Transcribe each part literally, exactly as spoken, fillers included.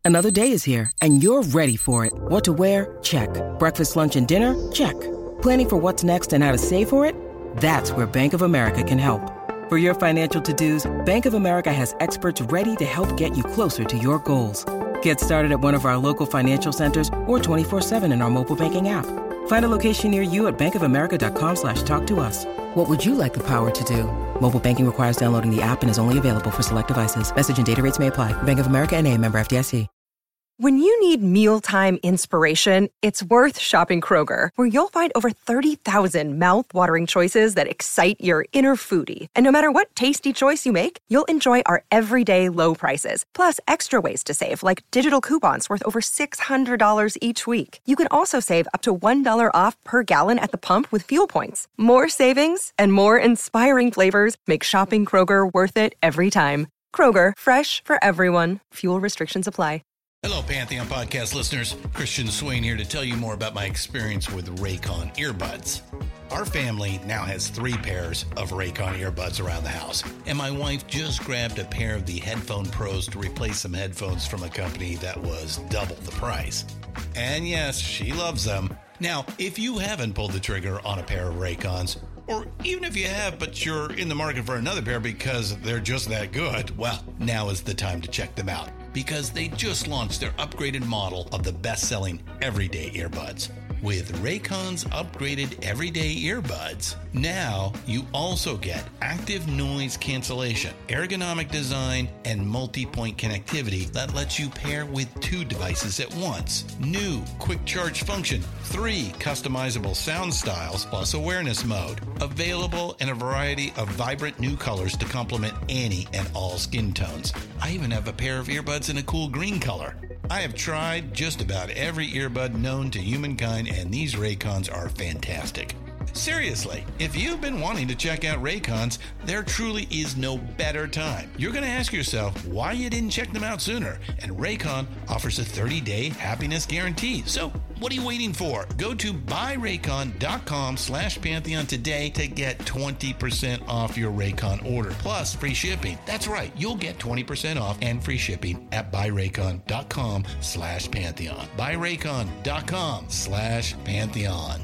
Another day is here, and you're ready for it. What to wear? Check. Breakfast, lunch, and dinner? Check. Planning for what's next and how to save for it? That's where Bank of America can help. For your financial to-dos, Bank of America has experts ready to help get you closer to your goals. Get started at one of our local financial centers or twenty-four seven in our mobile banking app. Find a location near you at bankofamerica.com slash talk to us. What would you like the power to do? Mobile banking requires downloading the app and is only available for select devices. Message and data rates may apply. Bank of America N A, member F D I C. When you need mealtime inspiration, it's worth shopping Kroger, where you'll find over thirty thousand mouth-watering choices that excite your inner foodie. And no matter what tasty choice you make, you'll enjoy our everyday low prices, plus extra ways to save, like digital coupons worth over six hundred dollars each week. You can also save up to one dollar off per gallon at the pump with fuel points. More savings and more inspiring flavors make shopping Kroger worth it every time. Kroger, fresh for everyone. Fuel restrictions apply. Hello, Pantheon Podcast listeners. Christian Swain here to tell you more about my experience with Raycon earbuds. Our family now has three pairs of Raycon earbuds around the house, and my wife just grabbed a pair of the Headphone Pros to replace some headphones from a company that was double the price. And yes, she loves them. Now, if you haven't pulled the trigger on a pair of Raycons, or even if you have, but you're in the market for another pair because they're just that good, well, now is the time to check them out, because they just launched their upgraded model of the best-selling everyday earbuds. With Raycon's upgraded everyday earbuds, now you also get active noise cancellation, ergonomic design, and multi-point connectivity that lets you pair with two devices at once. New quick charge function, three customizable sound styles, plus awareness mode. Available in a variety of vibrant new colors to complement any and all skin tones. I even have a pair of earbuds in a cool green color. I have tried just about every earbud known to humankind, and these Raycons are fantastic. Seriously, if you've been wanting to check out Raycons, there truly is no better time. You're going to ask yourself why you didn't check them out sooner, and Raycon offers a thirty-day happiness guarantee. So what are you waiting for? Go to buyraycon.com slash Pantheon today to get twenty percent off your Raycon order, plus free shipping. That's right, you'll get twenty percent off and free shipping at buyraycon.com slash Pantheon. buyraycon.com slash Pantheon.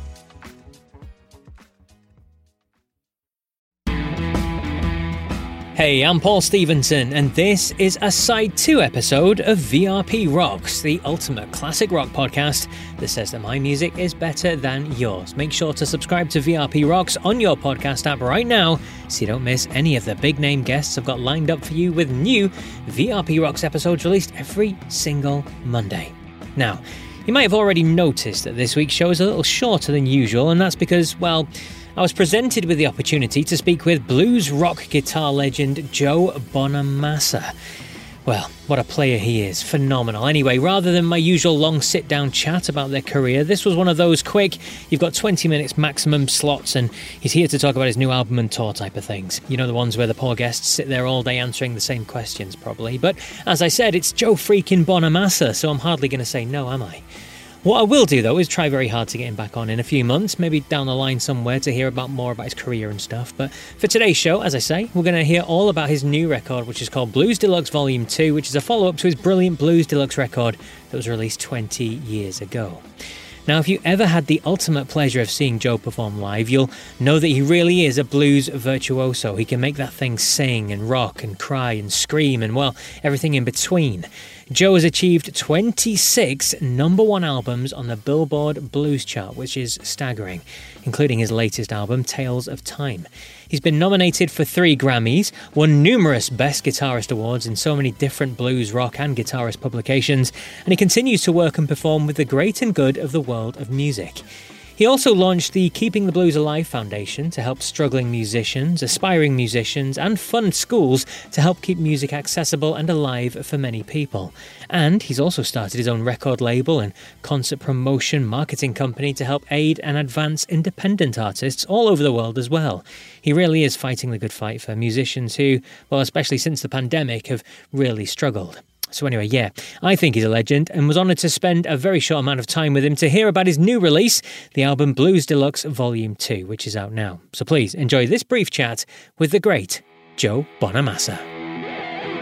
Hey, I'm Paul Stevenson, and this is a Side two episode of V R P Rocks, the ultimate classic rock podcast that says that my music is better than yours. Make sure to subscribe to V R P Rocks on your podcast app right now so you don't miss any of the big-name guests I've got lined up for you with new V R P Rocks episodes released every single Monday. Now, you might have already noticed that this week's show is a little shorter than usual, and that's because, well, I was presented with the opportunity to speak with blues rock guitar legend Joe Bonamassa. Well, what a player he is. Phenomenal. Anyway, rather than my usual long sit-down chat about their career, this was one of those quick, you've got twenty minutes maximum slots, and he's here to talk about his new album and tour type of things. You know, the ones where the poor guests sit there all day answering the same questions, probably. But, as I said, it's Joe freaking Bonamassa, so I'm hardly going to say no, am I? What I will do, though, is try very hard to get him back on in a few months, maybe down the line somewhere, to hear about more about his career and stuff. But for today's show, as I say, we're going to hear all about his new record, which is called Blues Deluxe Volume two, which is a follow-up to his brilliant Blues Deluxe record that was released twenty years ago. Now, if you ever had the ultimate pleasure of seeing Joe perform live, you'll know that he really is a blues virtuoso. He can make that thing sing and rock and cry and scream and, well, everything in between. Joe has achieved twenty-six number one albums on the Billboard Blues chart, which is staggering, including his latest album, Tales of Time. He's been nominated for three Grammys, won numerous Best Guitarist awards in so many different blues, rock and guitarist publications, and he continues to work and perform with the great and good of the world of music. He also launched the Keeping the Blues Alive Foundation to help struggling musicians, aspiring musicians, and fund schools to help keep music accessible and alive for many people. And he's also started his own record label and concert promotion marketing company to help aid and advance independent artists all over the world as well. He really is fighting the good fight for musicians who, well, especially since the pandemic, have really struggled. So anyway, yeah, I think he's a legend and was honoured to spend a very short amount of time with him to hear about his new release, the album Blues Deluxe Volume two, which is out now. So please enjoy this brief chat with the great Joe Bonamassa.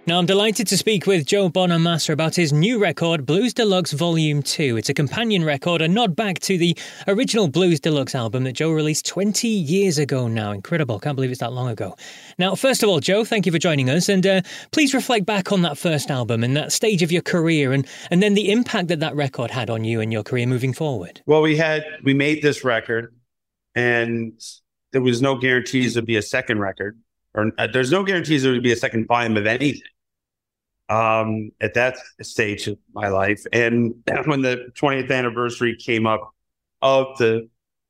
Now, I'm delighted to speak with Joe Bonamassa about his new record, Blues Deluxe Volume two. It's a companion record, a nod back to the original Blues Deluxe album that Joe released twenty years ago now. Incredible. Can't believe it's that long ago. Now, first of all, Joe, thank you for joining us. And uh, please reflect back on that first album and that stage of your career and, and then the impact that that record had on you and your career moving forward. Well, we had, we made this record and there was no guarantees there'd be a second record, or uh, there's no guarantees there would be a second volume of anything. Um, at that stage of my life. And when the twentieth anniversary came up of the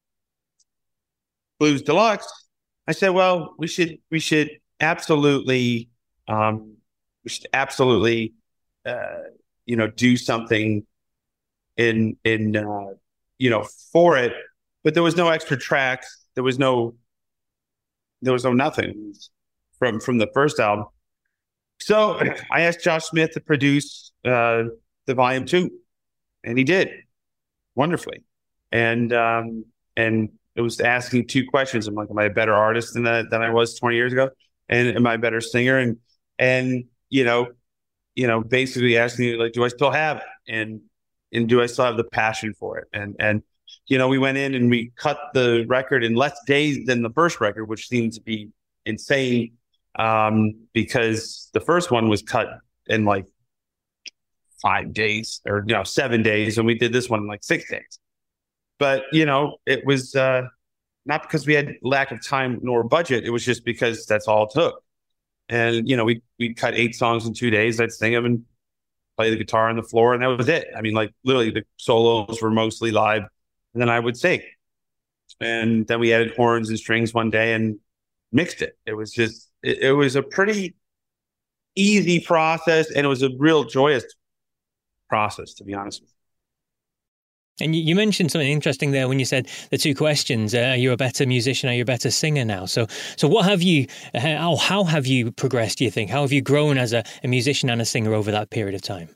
Blues Deluxe, I said, well, we should, we should absolutely, um, we should absolutely, uh, you know, do something in, in, uh, you know, for it, but there was no extra tracks. There was no, there was no nothing from, from the first album. So I asked Josh Smith to produce uh, the volume two, and he did wonderfully. And um, and it was asking two questions. I'm like, am I a better artist than that, than I was twenty years ago? And am I a better singer? And and you know, you know, basically asking me like, do I still have it? And and do I still have the passion for it? And and you know, we went in and we cut the record in less days than the first record, which seemed to be insane. Um, because the first one was cut in like five days or, you know, seven days. And we did this one in like six days. But, you know, it was uh, not because we had lack of time nor budget. It was just because that's all it took. And, you know, we, we cut eight songs in two days. I'd sing them and play the guitar on the floor. And that was it. I mean, like literally the solos were mostly live. And then I would sing. And then we added horns and strings one day and mixed it. It was just, it, it was a pretty easy process, and it was a real joyous process, to be honest with you. And you, you mentioned something interesting there when you said the two questions: uh, are you a better musician? Are you a better singer now? So, so what have you? How how have you progressed? Do you think? How have you grown as a, a musician and a singer over that period of time?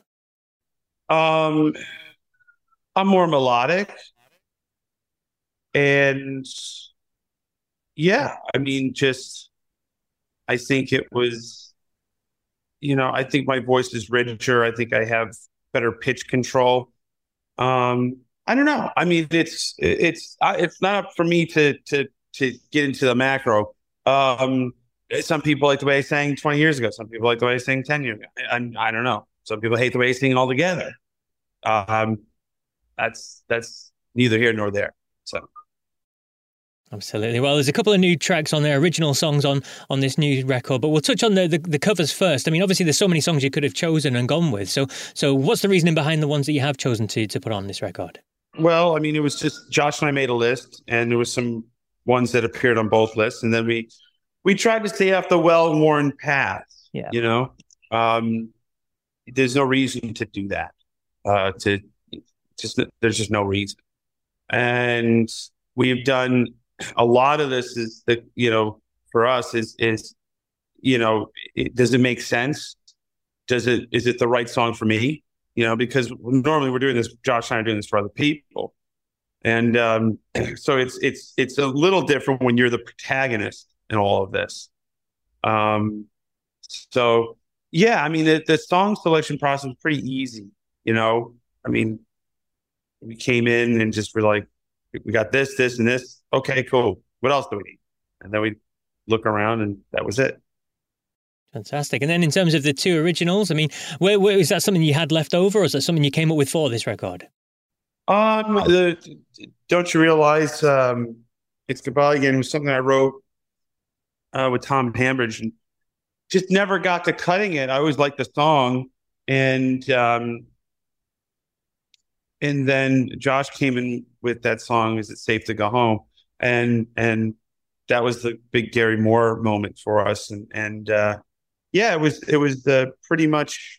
Um, I'm more melodic, and yeah, I mean, just, I think it was, you know, I think my voice is richer. I think I have better pitch control. Um, I don't know. I mean, it's, it's, it's not up for me to, to, to get into the macro. Um, some people like the way I sang twenty years ago. Some people like the way I sang ten years ago. I, I don't know. Some people hate the way I sing altogether. Um, that's, that's neither here nor there. So. Absolutely. Well, there's a couple of new tracks on there, original songs on on this new record, but we'll touch on the, the the covers first. I mean, obviously, there's so many songs you could have chosen and gone with. So, so what's the reasoning behind the ones that you have chosen to to put on this record? Well, I mean, it was just Josh and I made a list, and there was some ones that appeared on both lists, and then we we tried to stay off the well-worn path. Yeah, you know, um, there's no reason to do that. Uh, to just there's just no reason, and we've done. A lot of this is that, you know, for us is, is, you know, it, does it make sense? Does it, is it the right song for me? You know, because normally we're doing this, Josh and I are doing this for other people. And um, so it's, it's, it's a little different when you're the protagonist in all of this. Um, so yeah, I mean, the, the song selection process was pretty easy, you know, I mean, we came in and just were like, we got this, this, and this. Okay, cool. What else do we need? And then we look around, and that was it. Fantastic. And then in terms of the two originals, I mean, where, where is that something you had left over, or is that something you came up with for this record? Um, the, don't you realize um, It's Goodbye Again was something I wrote uh, with Tom Hambridge, and just never got to cutting it. I always liked the song, and um, and then Josh came in with that song, Is It Safe to Go Home? And and that was the big Gary Moore moment for us. And and uh, yeah, it was it was the pretty much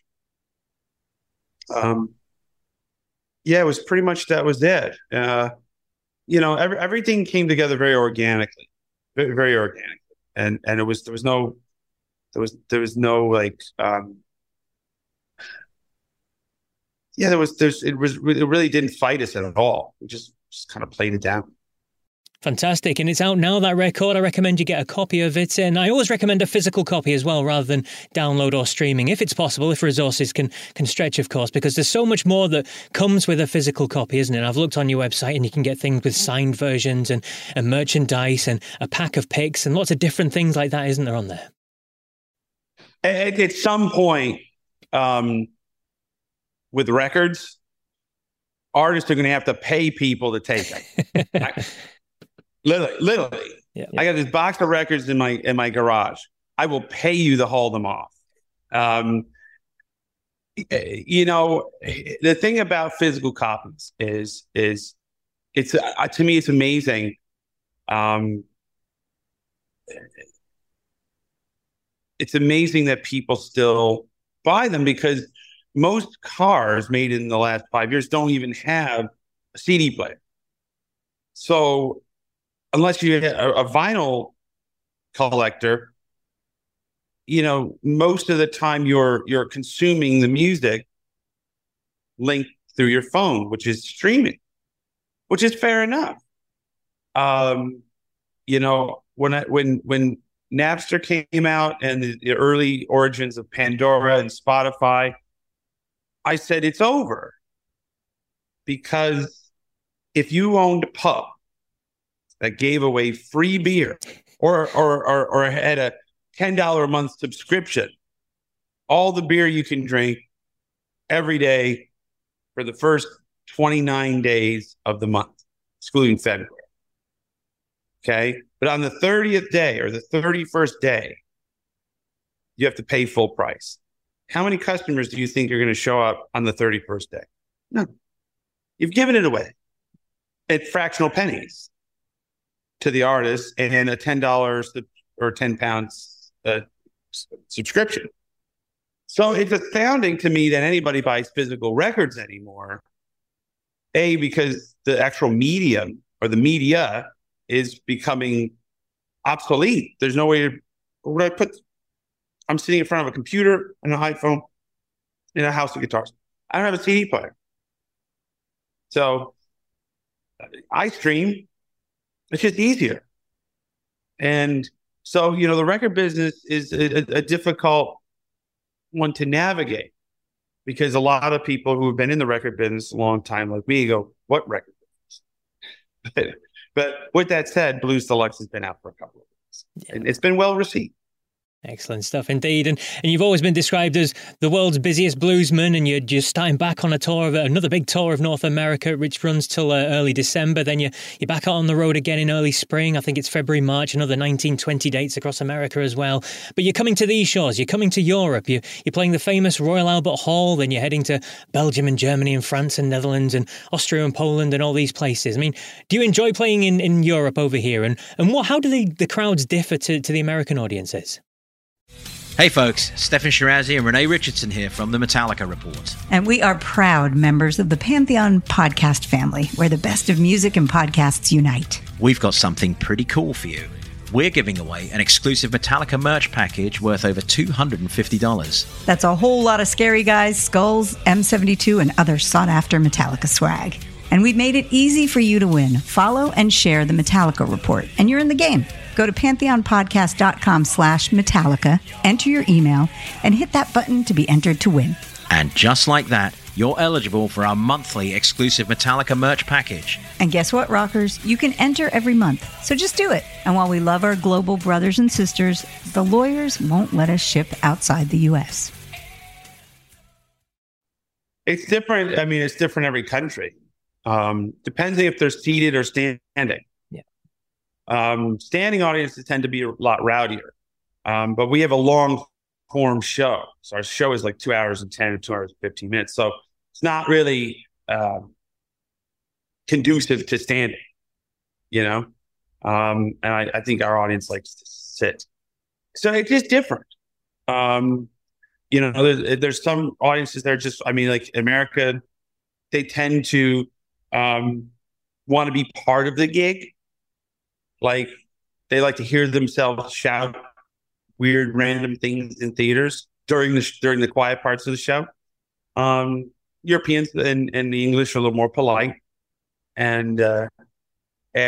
um, yeah, it was pretty much that was it. Uh, you know, every, everything came together very organically, very, very organically. And and it was there was no there was there was no like um, yeah, there was there's it was it really didn't fight us at all. We just just kind of played it down. Fantastic. And it's out now, that record. I recommend you get a copy of it. And I always recommend a physical copy as well, rather than download or streaming, if it's possible, if resources can can stretch, of course, because there's so much more that comes with a physical copy, isn't it? I've looked on your website and you can get things with signed versions and, and merchandise and a pack of picks and lots of different things like that, isn't there, on there? At, at some point, um, with records, artists are going to have to pay people to take them. I, literally, literally. Yeah, yeah. I got this box of records in my in my garage. I will pay you to haul them off. Um, you know, the thing about physical copies is is it's uh, to me it's amazing. Um, it's amazing that people still buy them, because most cars made in the last five years don't even have a C D player. So unless you're a, a vinyl collector, you know, most of the time you're you're consuming the music linked through your phone, which is streaming, which is fair enough. Um, you know, when I when when Napster came out and the, the early origins of Pandora and Spotify, I said it's over, because if you owned a pub that gave away free beer or or or, or had a ten dollars a month subscription, all the beer you can drink every day for the first twenty-nine days of the month, excluding February. Okay? But on the thirtieth day or the thirty-first day, you have to pay full price. How many customers do you think are going to show up on the thirty-first day? No. You've given it away at fractional pennies to the artist and a ten dollars or ten pounds uh, subscription. So it's astounding to me that anybody buys physical records anymore. A, because the actual medium or the media is becoming obsolete. There's no way to, where would I put, I'm sitting in front of a computer and an iPhone in a house of guitars. I don't have a C D player. So I stream. It's just easier. And so, you know, the record business is a, a difficult one to navigate, because a lot of people who have been in the record business a long time, like me, go, what record business? but, but with that said, Blues Deluxe has been out for a couple of weeks. Yeah. And it's been well received. Excellent stuff indeed. And and you've always been described as the world's busiest bluesman, and you're just starting back on a tour of another big tour of North America, which runs till uh, early December. Then you're, you're back out on the road again in early spring. I think it's February, March, another nineteen, twenty dates across America as well. But you're coming to these shores. You're coming to Europe. You're, you're playing the famous Royal Albert Hall. Then you're heading to Belgium and Germany and France and Netherlands and Austria and Poland and all these places. I mean, do you enjoy playing in, in Europe over here? And and what? How do the, the crowds differ to, to the American audiences? Hey folks, Stefan Shirazi and Renee Richardson here from the Metallica Report. And we are proud members of the Pantheon podcast family, where the best of music and podcasts unite. We've got something pretty cool for you. We're giving away an exclusive Metallica merch package worth over two hundred fifty dollars. That's a whole lot of Scary Guys, skulls, M seventy-two, and other sought-after Metallica swag. And we've made it easy for you to win. Follow and share the Metallica Report, and you're in the game. Go to pantheonpodcast.com slash Metallica, enter your email, and hit that button to be entered to win. And just like that, you're eligible for our monthly exclusive Metallica merch package. And guess what, rockers? You can enter every month, so just do it. And while we love our global brothers and sisters, the lawyers won't let us ship outside the U S. It's different. I mean, it's different every country. Um, depending if they're seated or standing. Um, standing audiences tend to be a lot rowdier, um, but we have a long form show. So our show is like two hours and ten or two hours and fifteen minutes. So it's not really um, conducive to standing, you know? Um, and I, I think our audience likes to sit. So it's just different. Um, you know, there's, there's some audiences that are just, I mean, like America, they tend to um, want to be part of the gig. Like, they like to hear themselves shout weird, random things in theaters during the during the quiet parts of the show. Um, Europeans and, and the English are a little more polite, and uh, and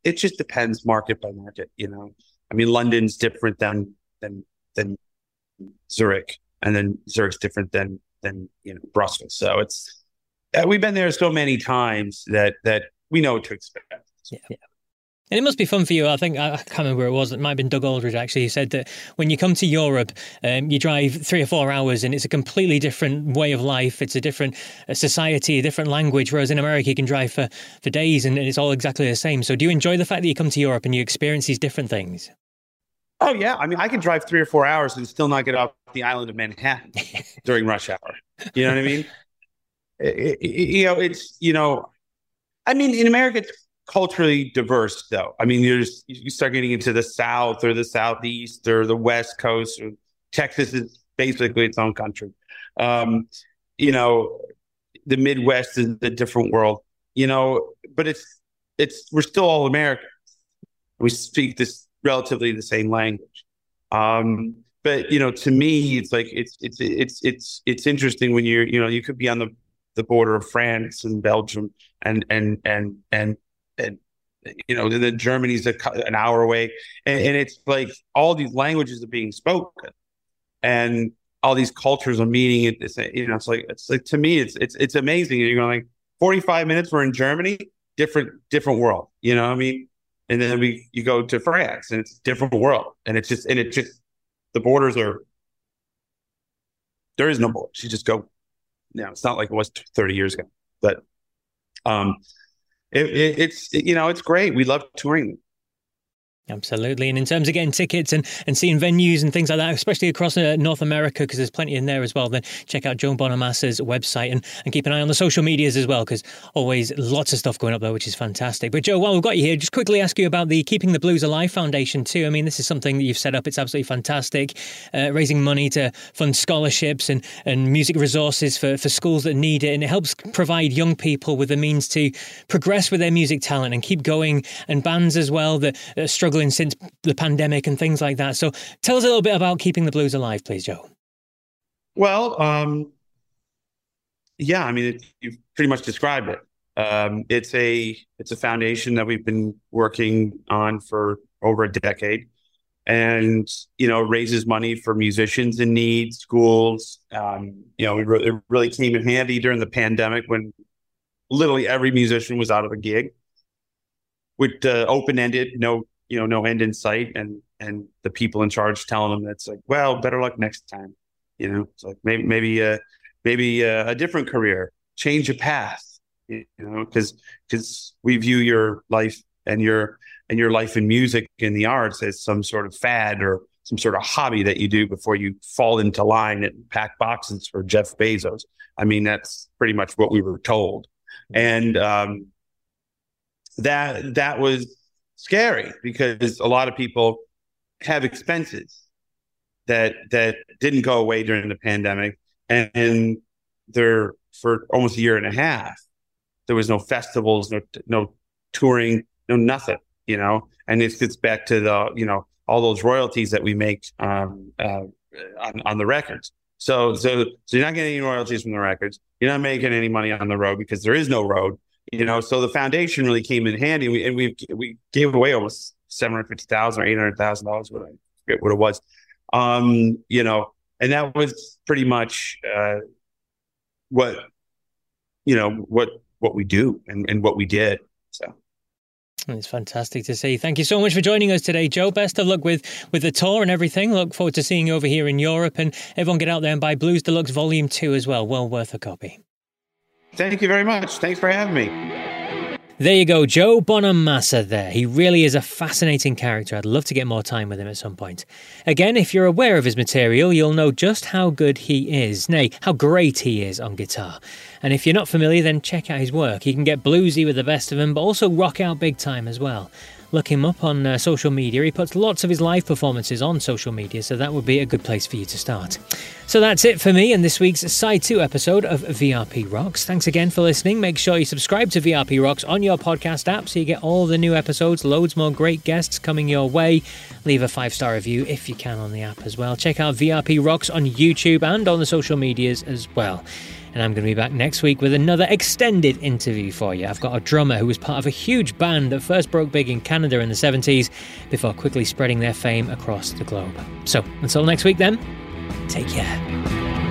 it just depends market by market, you know. I mean, London's different than than than Zurich, and then Zurich's different than than you know Brussels. So it's uh, we've been there so many times that that we know what to expect. So. Yeah. And it must be fun for you. I think, I can't remember where it was. It might have been Doug Aldridge, actually. He said that when you come to Europe, um, you drive three or four hours and it's a completely different way of life. It's a different a society, a different language. Whereas in America, you can drive for, for days and it's all exactly the same. So do you enjoy the fact that you come to Europe and you experience these different things? Oh, yeah. I mean, I can drive three or four hours and still not get off the island of Manhattan during rush hour. You know what I mean? It, it, you know, it's, you know, I mean, in America, it's culturally diverse, though. I mean, there's you start getting into the South or the Southeast or the West Coast. Or Texas is basically its own country. Um, you know, the Midwest is a different world. You know, but it's it's we're still all Americans. We speak this relatively the same language. Um, but you know, to me, it's like it's it's it's it's it's interesting when you're you know you could be on the the border of France and Belgium and and and and and you know then Germany's a, an hour away, and, and it's like all these languages are being spoken, and all these cultures are meeting. It's you know it's like it's like to me it's it's it's amazing. You're going like forty-five minutes we're in Germany, different different world. You know what I mean? And then we you go to France and it's a different world, and it's just and it just the borders are there is no borders. You just go. You know, it's not like it was thirty years ago, but um. It, it, it's, it, you know, it's great. We love touring. Absolutely. And in terms of getting tickets and, and seeing venues and things like that, especially across uh, North America, because there's plenty in there as well, then check out Joe Bonamassa's website and, and keep an eye on the social medias as well, because always lots of stuff going up there, which is fantastic. But Joe, while we've got you here, just quickly ask you about the Keeping the Blues Alive Foundation too. I mean, this is something that you've set up. It's absolutely fantastic, uh, raising money to fund scholarships and, and music resources for, for schools that need it. And it helps provide young people with the means to progress with their music talent and keep going, and bands as well that are struggling since the pandemic and things like that. So tell us a little bit about Keeping the Blues Alive, please, Joe. Well, um, yeah, I mean, it, you've pretty much described it. Um, it's a it's a foundation that we've been working on for over a decade, and you know, raises money for musicians in need, schools. Um, you know, it, re- it really came in handy during the pandemic when literally every musician was out of a gig, with uh, open-ended, no. you know, no end in sight, and and the people in charge telling them that's like, well, better luck next time. You know, it's like maybe maybe uh, maybe uh, a different career, change your path. You know, because because we view your life and your and your life in music and the arts as some sort of fad or some sort of hobby that you do before you fall into line and pack boxes for Jeff Bezos. I mean, that's pretty much what we were told, and um, that that was scary because a lot of people have expenses that that didn't go away during the pandemic, and, and they're for almost a year and a half. There was no festivals, no no touring, no nothing, you know. And it gets back to the you know all those royalties that we make um, uh, on on the records. So so so you're not getting any royalties from the records. You're not making any money on the road because there is no road. You know, so the foundation really came in handy, and we and we, we gave away almost seven hundred fifty thousand or eight hundred thousand dollars, what I forget what it was. Um, you know, and that was pretty much uh, what you know what what we do and, and what we did. So it's fantastic to see. Thank you so much for joining us today, Joe. Best of luck with with the tour and everything. Look forward to seeing you over here in Europe, and everyone get out there and buy Blues Deluxe Volume Two as well. Well worth a copy. Thank you very much. Thanks for having me. There you go, Joe Bonamassa there. He really is a fascinating character. I'd love to get more time with him at some point. Again, if you're aware of his material, you'll know just how good he is, nay, how great he is on guitar. And if you're not familiar, then check out his work. He can get bluesy with the best of them, but also rock out big time as well. Look him up on uh, social media. He puts lots of his live performances on social media, so that would be a good place for you to start. So that's it for me in this week's Side two episode of V R P Rocks. Thanks again for listening. Make sure you subscribe to V R P Rocks on your podcast app so you get all the new episodes, loads more great guests coming your way. Leave a five-star review if you can on the app as well. Check out V R P Rocks on YouTube and on the social medias as well. and I'm going to be back next week with another extended interview for you. I've got a drummer who was part of a huge band that first broke big in Canada in the seventies before quickly spreading their fame across the globe. So, until next week then, take care.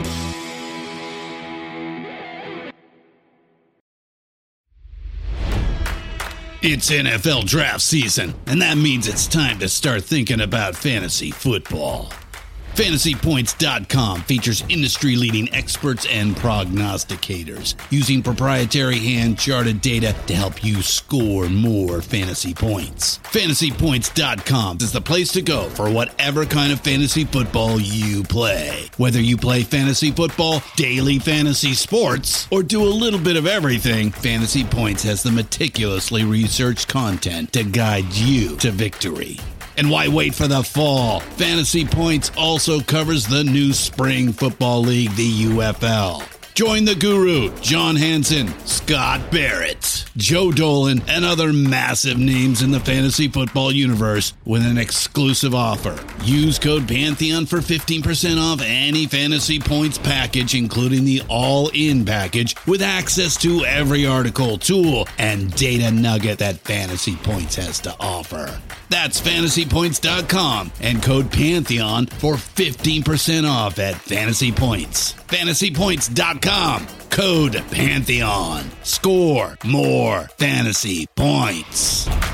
It's N F L draft season, and that means it's time to start thinking about fantasy football. Fantasy Points dot com features industry-leading experts and prognosticators using proprietary hand-charted data to help you score more fantasy points. Fantasy Points dot com is the place to go for whatever kind of fantasy football you play. Whether you play fantasy football, daily fantasy sports, or do a little bit of everything, Fantasy Points has the meticulously researched content to guide you to victory. And why wait for the fall? Fantasy Points also covers the new spring football league, the U F L. Join the guru, John Hansen, Scott Barrett, Joe Dolan, and other massive names in the fantasy football universe with an exclusive offer. Use code Pantheon for fifteen percent off any Fantasy Points package, including the all-in package, with access to every article, tool, and data nugget that Fantasy Points has to offer. That's Fantasy Points dot com and code Pantheon for fifteen percent off at Fantasy Points. Fantasy Points dot com, code Pantheon. Score more fantasy points.